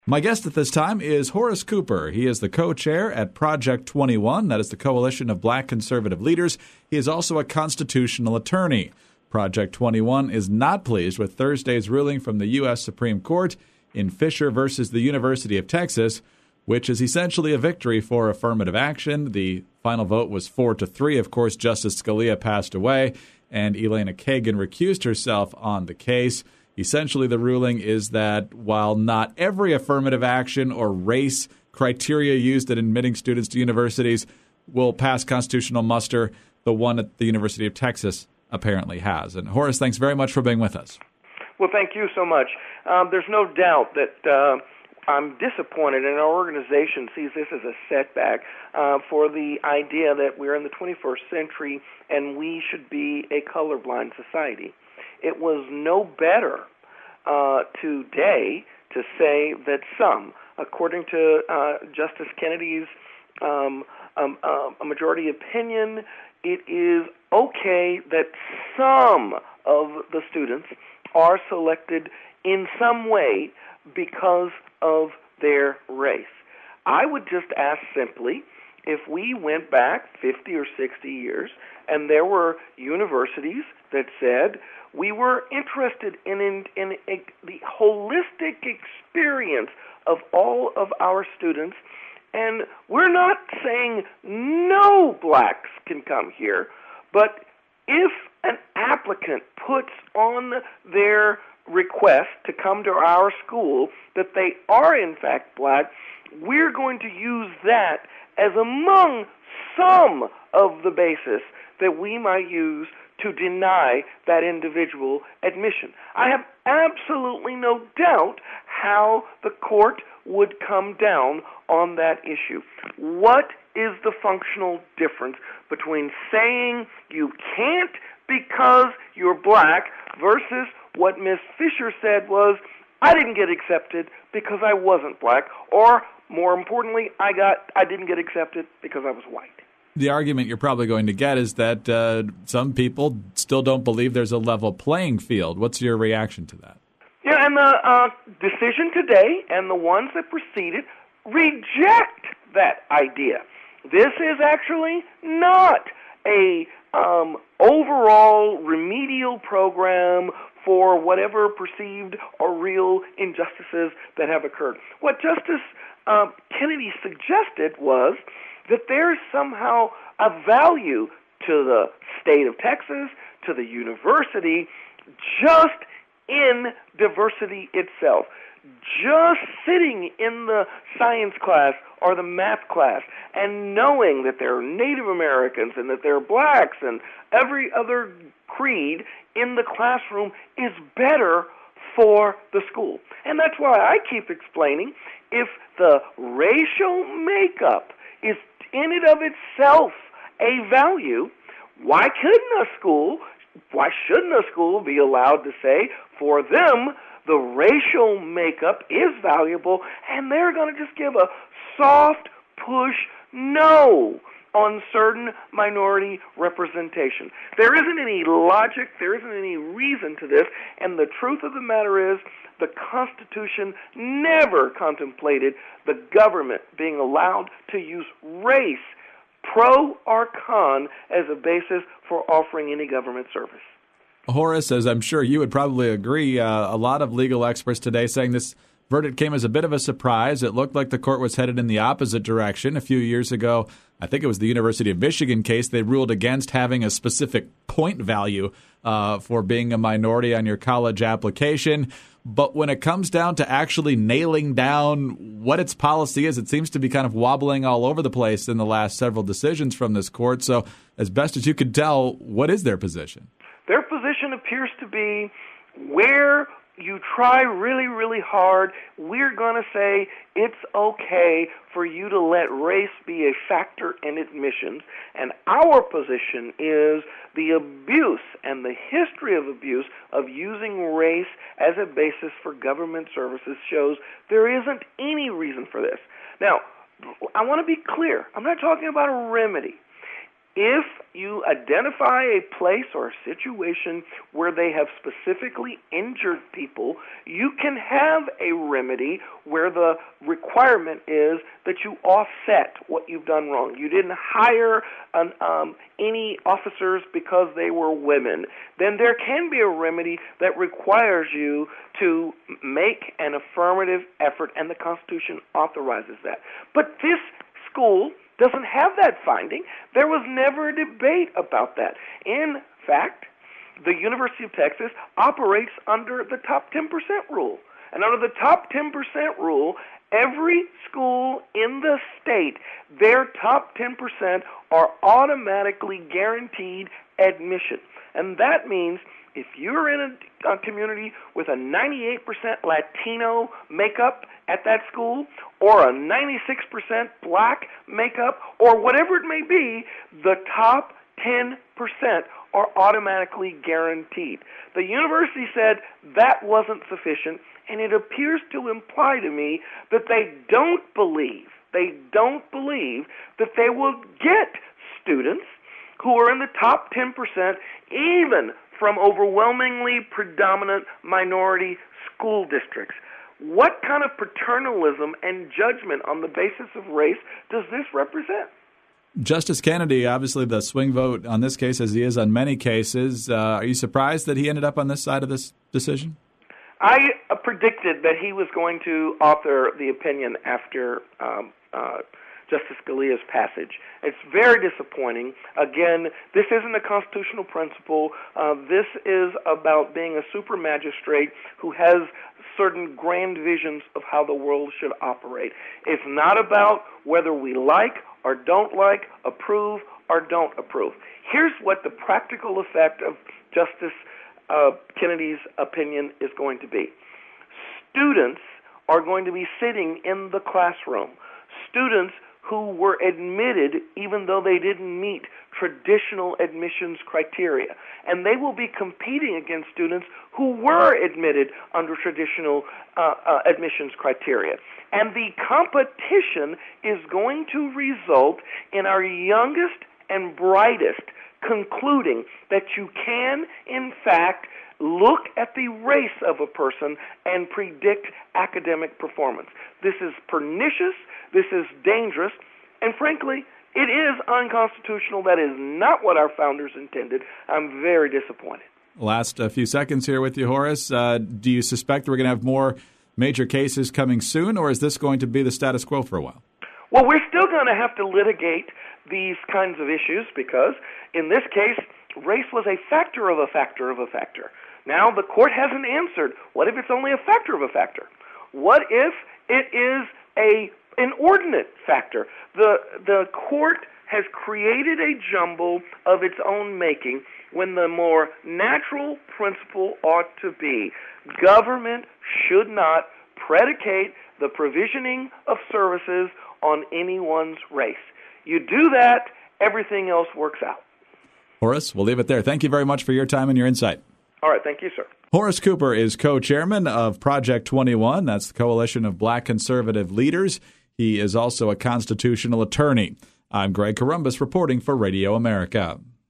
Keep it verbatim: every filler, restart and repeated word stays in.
My guest at this time is Horace Cooper. He is the co-chair at Project twenty-one. That is the Coalition of Black Conservative Leaders. He is also a constitutional attorney. Project twenty-one is not pleased with Thursday's ruling from the U S Supreme Court in Fisher versus the University of Texas, which is essentially a victory for affirmative action. The final vote was four to three. Of course, Justice Scalia passed away, and Elena Kagan recused herself on the case. Essentially, the ruling is that while not every affirmative action or race criteria used in admitting students to universities will pass constitutional muster, the one at the University of Texas apparently has. And Horace, thanks very much for being with us. Well, thank you so much. Um, there's no doubt that uh, I'm disappointed, and our organization sees this as a setback uh, for the idea that we're in the twenty-first century and we should be a colorblind society. It was no better uh, today to say that some, according to uh, Justice Kennedy's um, um, uh, a majority opinion, it is okay that some of the students are selected in some way because of their race. I would just ask simply, if we went back fifty or sixty years and there were universities that said we were interested in, in, in a, the holistic experience of all of our students, and we're not saying no blacks can come here, but if an applicant puts on their request to come to our school that they are in fact black, we're going to use that as among some of the basis that we might use to deny that individual admission. I have absolutely no doubt how the court would come down on that issue. What is the functional difference between saying you can't because you're black versus what Miss Fisher said was, I didn't get accepted because I wasn't black, or more importantly, I got I didn't get accepted because I was white. The argument you're probably going to get is that uh, some people still don't believe there's a level playing field. What's your reaction to that? Yeah, and the uh, decision today and the ones that preceded reject that idea. This is actually not a um, overall remedial program for whatever perceived or real injustices that have occurred. What Justice uh, Kennedy suggested was that there's somehow a value to the state of Texas, to the university, just in diversity itself. Just sitting in the science class or the math class and knowing that there are Native Americans and that there are blacks and every other creed in the classroom is better for the school. And that's why I keep explaining, if the racial makeup is in and of itself a value, why couldn't a school, why shouldn't a school be allowed to say, for them, the racial makeup is valuable, and they're going to just give a soft push no on certain minority representation. There isn't any logic, there isn't any reason to this, and the truth of the matter is the Constitution never contemplated the government being allowed to use race, pro or con, as a basis for offering any government service. Horace, as I'm sure you would probably agree, uh, a lot of legal experts today saying this verdict came as a bit of a surprise. It looked like the court was headed in the opposite direction. A few years ago, I think it was the University of Michigan case, they ruled against having a specific point value uh, for being a minority on your college application. But when it comes down to actually nailing down what its policy is, it seems to be kind of wobbling all over the place in the last several decisions from this court. So as best as you could tell, what is their position? Their position appears to be where you try really, really hard, we're going to say it's okay for you to let race be a factor in admissions. And our position is the abuse and the history of abuse of using race as a basis for government services shows there isn't any reason for this. Now, I want to be clear. I'm not talking about a remedy. If you identify a place or a situation where they have specifically injured people, you can have a remedy where the requirement is that you offset what you've done wrong. You didn't hire an, um, any officers because they were women. Then there can be a remedy that requires you to make an affirmative effort, and the Constitution authorizes that. But this school doesn't have that finding. There was never a debate about that. In fact, the University of Texas operates under the top ten percent rule. And under the top ten percent rule, every school in the state, their top ten percent are automatically guaranteed admission. And that means if you're in a, a community with a ninety-eight percent Latino makeup at that school, or a ninety-six percent black makeup, or whatever it may be, the top ten percent are automatically guaranteed. The university said that wasn't sufficient, and it appears to imply to me that they don't believe, they don't believe that they will get students who are in the top ten percent, even from overwhelmingly predominant minority school districts. What kind of paternalism and judgment on the basis of race does this represent? Justice Kennedy, obviously the swing vote on this case, as he is on many cases. Uh, are you surprised that he ended up on this side of this decision? I uh, predicted that he was going to author the opinion after um, uh, Justice Scalia's passage. It's very disappointing. Again, this isn't a constitutional principle. Uh, this is about being a super magistrate who has certain grand visions of how the world should operate. It's not about whether we like or don't like, approve or don't approve. Here's what the practical effect of Justice uh, Kennedy's opinion is going to be. Students are going to be sitting in the classroom. Students who were admitted even though they didn't meet traditional admissions criteria. And they will be competing against students who were admitted under traditional uh, uh, admissions criteria. And the competition is going to result in our youngest and brightest concluding that you can, in fact, look at the race of a person and predict academic performance. This is pernicious, this is dangerous, and frankly, it is unconstitutional. That is not what our founders intended. I'm very disappointed. Last uh, few seconds here with you, Horace. Uh, do you suspect we're going to have more major cases coming soon, or is this going to be the status quo for a while? Well, we're still going to have to litigate these kinds of issues because, in this case, race was a factor of a factor of a factor. Now, the court hasn't answered. What if it's only a factor of a factor? What if it is a inordinate factor? The the court has created a jumble of its own making when the more natural principle ought to be government should not predicate the provisioning of services on anyone's race. You do that, everything else works out. Horace, we'll leave it there. Thank you very much for your time and your insight. All right, thank you, sir. Horace Cooper is co-chairman of Project twenty-one. That's the coalition of black conservative leaders. He is also a constitutional attorney. I'm Greg Corombos reporting for Radio America.